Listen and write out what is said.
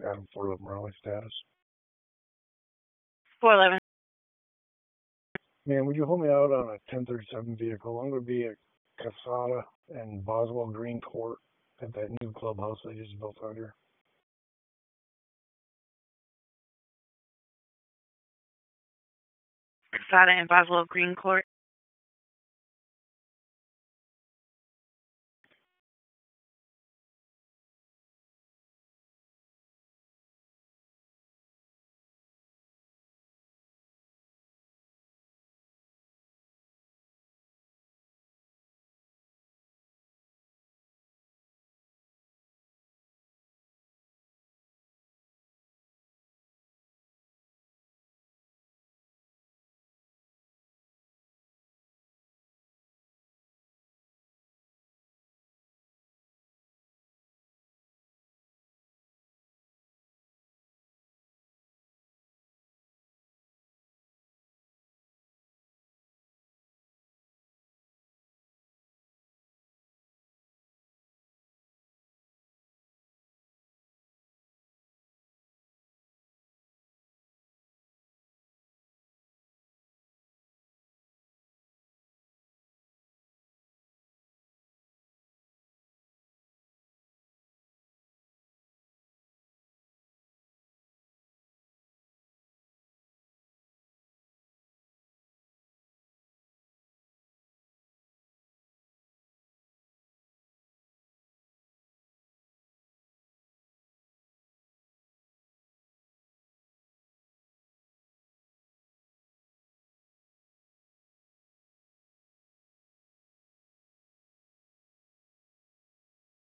Adam 411 Raleigh status. 411. Man, would you hold me out on a 1037 vehicle? I'm going to be at Casada and Boswell Green Court at that new clubhouse they just built out here. Casada and Boswell Green Court.